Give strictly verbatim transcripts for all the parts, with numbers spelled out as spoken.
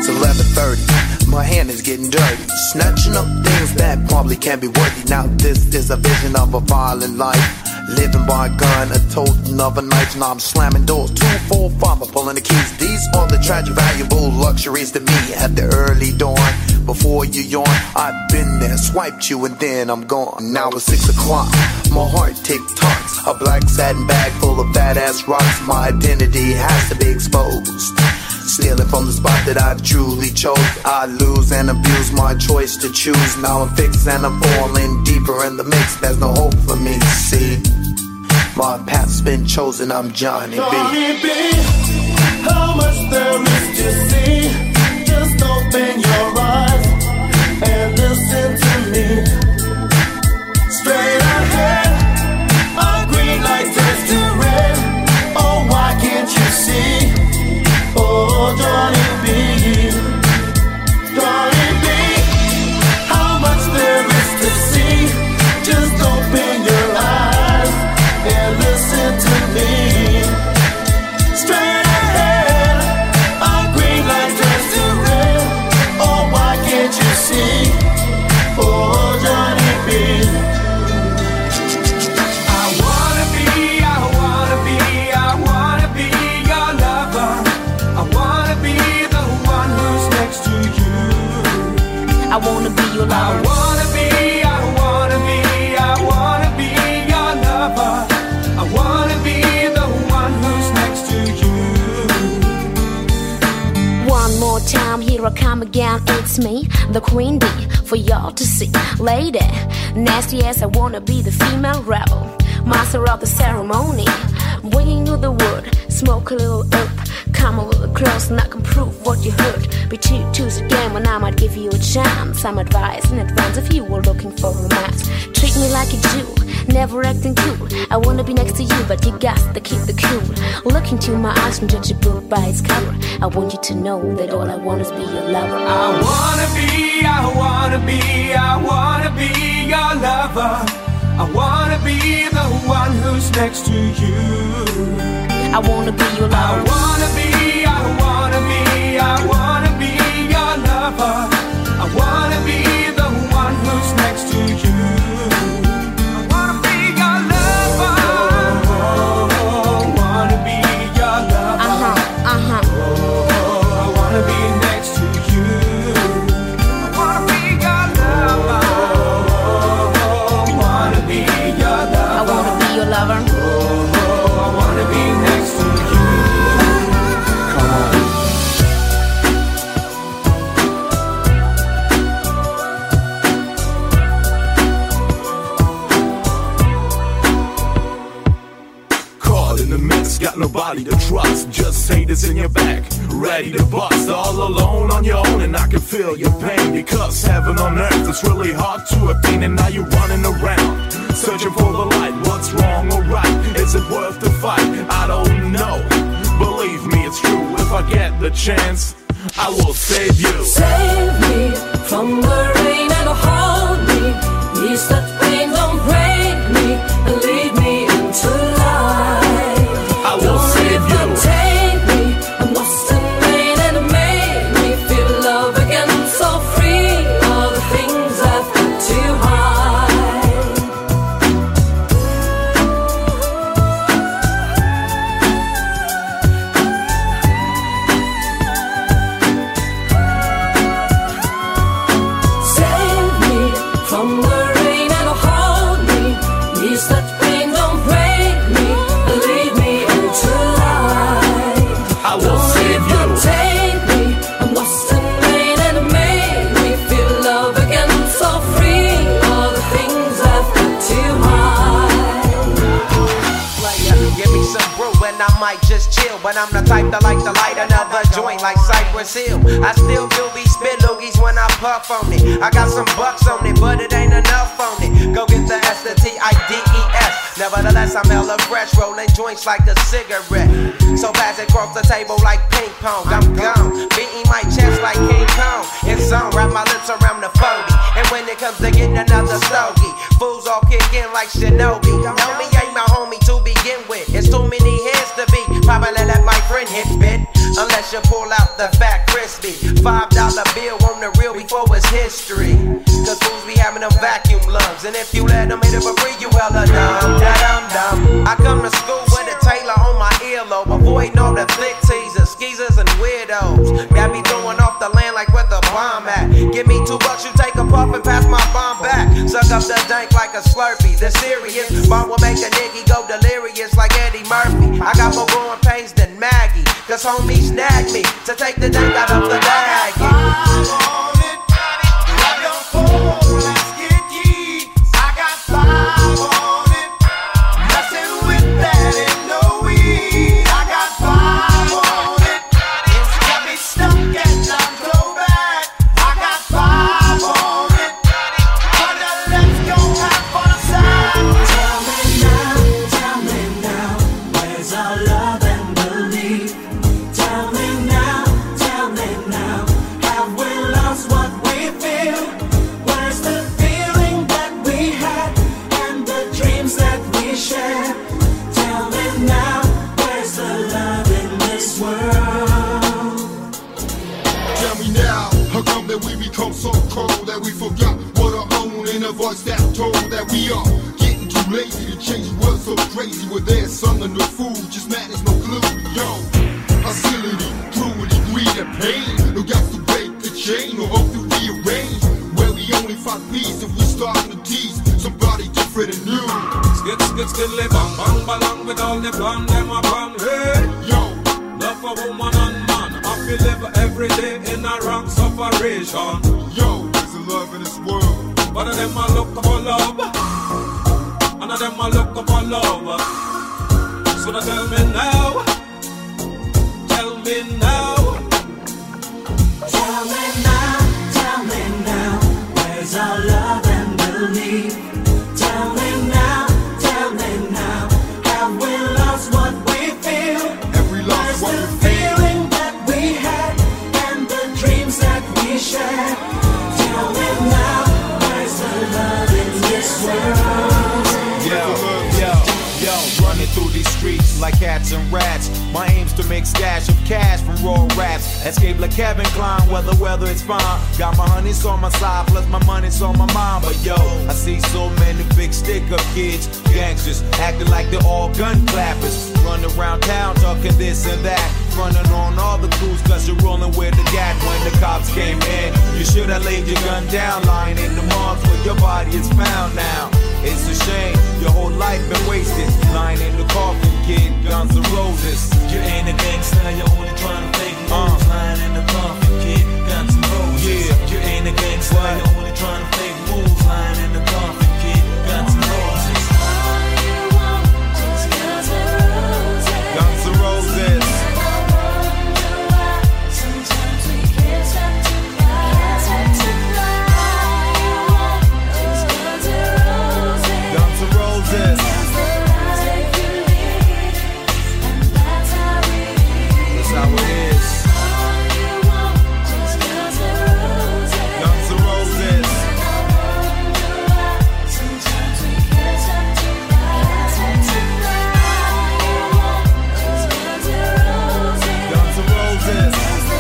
It's eleven thirty, my hand is getting dirty, snatching up things that probably can't be worthy. Now this is a vision of a violent life, living by a gun, a totem of a knife. Now I'm slamming doors, two, four, five, I'm pulling the keys. These are the tragic, valuable luxuries to me at the early dawn. Before you yawn, I've been there, swiped you and then I'm gone. Now it's six o'clock, my heart tick-tocks, a black satin bag full of fat-ass rocks. My identity has to be exposed, stealing from the spot that I've truly chose. I lose and abuse my choice to choose. Now I'm fixed and I'm falling deeper in the mix. There's no hope for me, see. My path's been chosen, I'm Johnny B. Johnny B, how much there is to see. Just open your eyes and listen to me. Straight ahead, a green light turns to red. Oh, why can't you see? Oh, Johnny B, Johnny B, how much there is to see. Just open your eyes and listen to me. Straight ahead, a green light turns to red. Oh, why can't you see? Oh, Johnny B. I wanna be, I wanna be, I wanna be your lover. I wanna be the one who's next to you. I wanna be your lover. I wanna be, I wanna be, I wanna be your lover. I wanna be the one who's next to you. One more time, here I come again. It's me, the queen bee, for y'all to see. Lady, nasty as I wanna be the female rebel, master of the ceremony, bringing you the word. Smoke a little up, come a little close, and I can prove what you heard. Be two twos again when I might give you a chance. Some advice in advance if you were looking for romance. Treat me like a Jew, never acting cool. I wanna be next to you, but you got to keep the cool. Look into my eyes and judge a book by its cover. I want you to know that all I want is be your lover. I wanna be, I wanna be, I wanna be your lover. I wanna be the one who's next to you. I wanna be your lover. I wanna be, I wanna be, I wanna be your lover. I wanna be the one who's next to you. I wanna be your lover. I wanna be your lover. Uh-huh, uh-huh. Oh, I wanna be next to you. I wanna be your lover. I wanna be your lover. I wanna be your lover. Oh, I wanna be next to you. Come on. Caught in the mix, got nobody to trust. Just haters in your back, ready to bust. All alone on your own, and I can feel your pain. Because heaven on earth is really hard to attain. And now you're running around, searching for the light. What's wrong or right? Is it worth the fight? I don't know. Believe me, it's true. If I get the chance, I will save you. Save me from the rain and hold me. Ease that pain, don't break me and lead me into light. I will Don't save you. take me. I'm lost in pain and it made me feel love again. So free, all the things I've got to hide. Save me from the rain and hold me. Ease that pain, don't break me and lead me into light. I will save you. Take me, I'm lost in pain and it made me feel love again. So free, all the things I've got to hide. Player, give me some brew and I might just chill. But I'm the type that like to light another joint like Cypress Hill. I still do be spit loogies when I puff on it. I got some bucks on it, but it ain't enough on it. Go get the S, the T, I, D, E, S. Nevertheless, I'm hella fresh, rolling joints like a cigarette. So pass it across the table like ping pong. I'm gone, beating my chest like King Kong. It's on, wrap my lips around the forty. And when it comes to getting another stogie, fools all kick in like Shinobi. Know me ain't my homie to begin with. It's too many heads to be. Probably let my friend hit bit. Unless should pull out the fat crispy. Five dollar bill on the real before it's history. Cause fools be having them vacuum lungs. And if you let them hit it for free, you hella dumb, da dum dum. I come to school with a Taylor on my earlobe, avoiding all the thick teasers, skeezers, and weirdos. Got me throwing off the land like where the bomb at. Give me two bucks, you take a puff and pass my bomb back. Suck up the dank like a Slurpee. The serious bomb will make a nigga go delirious like Eddie Murphy. I got more growing pains than Maggie, cause homie snagged me to take the dank out of the bag. Voice that told that we are getting too lazy to change the world so crazy. Where there's something no food, just madness, no glue. Yo, hostility, cruelty, greed, and pain. No got to break the chain or hope to rearrange. Where we only find peace if we starting to tease somebody different and new. Skid, skid, skid, live on, bang, bang, with all the plan, them a bang, hey. Yo, love for woman and man. I feel live every day in a wrong separation. Yo, there's a love in this world. One of them I look for love, one of them I look for love. So now tell me now, tell me now, tell me now, tell me now, where's our love and belief? Tell me now, tell me now, have we lost what we feel? Have we lost where's what the we feel? Feeling that we had and the dreams that we shared? Tell me now. Yo, yo, yo, running through these streets like cats and rats. My aim's to make stash of cash from raw raps. Escape like Kevin Klein, whether weather it's fine. Got my honeys on my side, plus my money's on my mind. But yo, I see so many big stick-up kids, gangsters, acting like they're all gun clappers. Run around town talking this and that, running on all the crews cause you're rolling with the gat. When the cops came in, you should have laid your gun down, lying in the morgue where your body is found now. It's a shame, your whole life been wasted, lying in the coffin, kid, Guns N' Roses. You ain't a gangster, you're only trying to fake moves, uh. lying in the coffin, kid, Guns N' Roses. Yeah. You ain't a gangster, what? You're only trying to fake moves, lying in the coffin, kid, Guns N' Roses. All you want is Guns N' Roses. Guns N' Roses. Sometimes we can't stop to cry. All you want is Guns N' Roses. Guns N' Roses. That's how it is. All you want is Guns N' Roses. Guns N' Roses. Sometimes we can't stop to cry. All you want is Guns N' Roses. Guns N' Roses.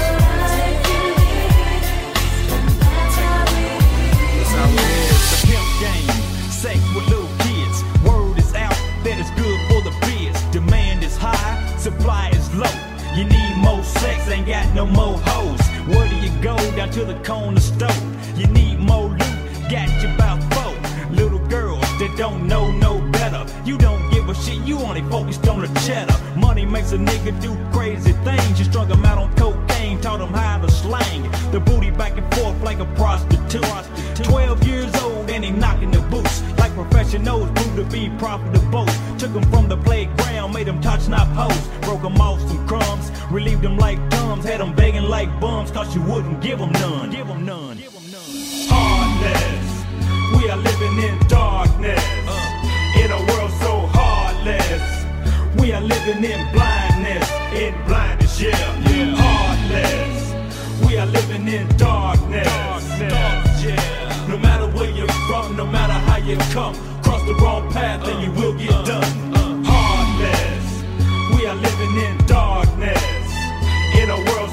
That's how it is. The pimp game, sex with little kids. Word is out that it's good for the biz. Demand is high, supply is low. You need more sex, ain't got no more hoes. Where do you go? Down to the corner store. You need more loot, got you about four. Little girls that don't know no better. You don't give a shit, you only focused on the cheddar. Money makes a nigga do crazy things. You strung them out on cocaine, taught them how to slang. The booty back and forth like a prostitute. Twelve years old and he knocking the boots. Like professionals, grew to be profitable. Took them from the playground, made them touch not pose. Broke them off some crumbs, relieved them like thumbs. Had them begging like bums, cause you wouldn't give them none. Give them none. Hardness, we are living in darkness. Uh, in a world so heartless. We are living in blindness. In blindness, yeah, yeah. Heartless, we are living in darkness. Darkness, yeah. No matter where you're from, no matter how you come, cross the wrong path and you will get done. Heartless, we are living in darkness. In a world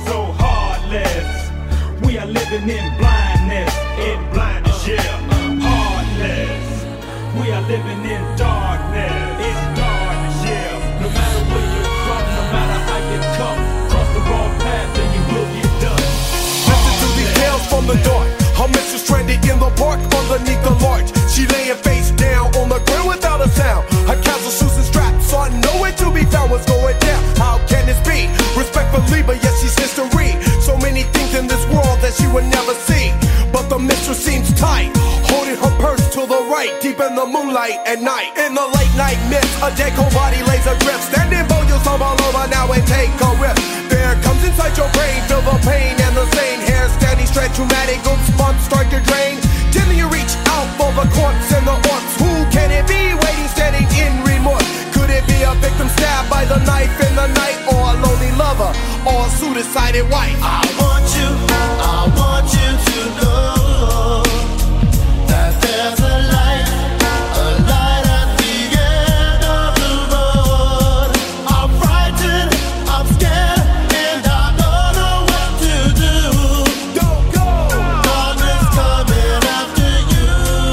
are living in blindness, in blindness, yeah, hardness. We are living in darkness, in darkness, yeah. No matter where you're from, no matter how you come, cross the wrong path and you will get done. Listen to these tales from the dark. Her mistress stranded in the park underneath the larch. She laying face down on the ground without a sound. Her castle shoes and straps are nowhere to be found. What's going down? How can this be? Respectfully, but yes, she's history. So many things in this world that she would never see. But the mistress seems tight, holding her purse to the right, deep in the moonlight at night. In the late night mist, a dead cold body lays adrift. Standing for you, some all over now and take a rip. There comes inside your brain, feel the pain and the same. Hair standing straight, traumatic goosebumps start to drain. Till you reach out for the corpse and the orcs. Who can it be waiting, standing in remorse? Could it be a victim stabbed by the knife in the night, or a lonely lover, or a suicided wife? I want you, I want you to know that there's a light, a light at the end of the road. I'm frightened, I'm scared, and I don't know what to do. Don't go! Darkness coming after you.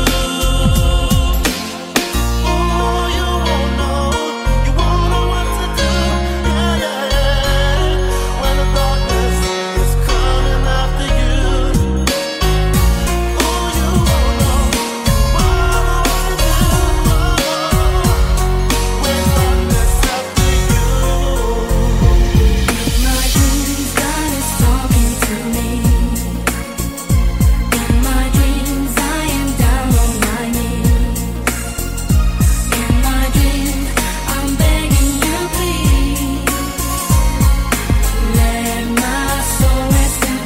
Oh, you won't know, you won't know what to do. Yeah, yeah, yeah. When the darkness is coming after you. Oh, you won't know, you won't know what to do. When darkness after you. My dreams, God is talking to me. In my dreams, I am down on my knees. In my dreams, I'm begging you, please. Let my soul rest in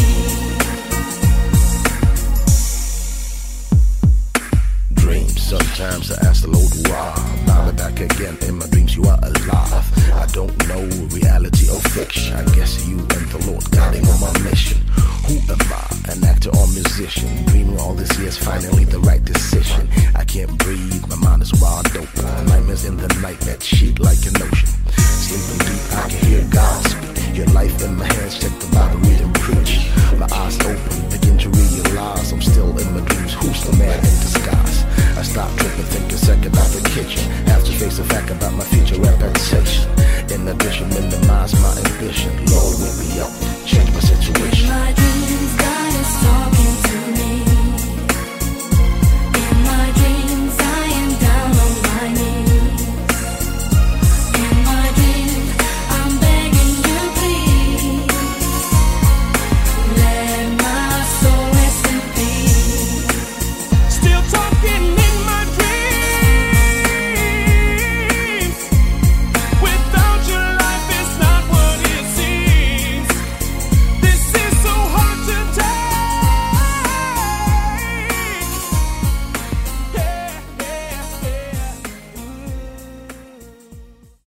peace. Dreams, sometimes I ask the Lord why. Now I'm back again in my dreams, you are alive. I don't know reality or fiction. I guess you and the Lord guiding on my mission. Who am I? An actor or musician? Dreaming all these years, finally the right decision. I can't breathe, my mind is wide open. Nightmares in the night that sheet like an ocean. Sleeping deep, I can hear God speak. Your life in my hands, check the Bible, read and preach. My eyes open, begin to realize I'm still in my dreams. Who's the man in disguise? I stop tripping, think a second about the kitchen. Have to face the fact about my future reputation. In addition, minimize my ambition. Lord, wake me up, change my situation. My dreams, God is talking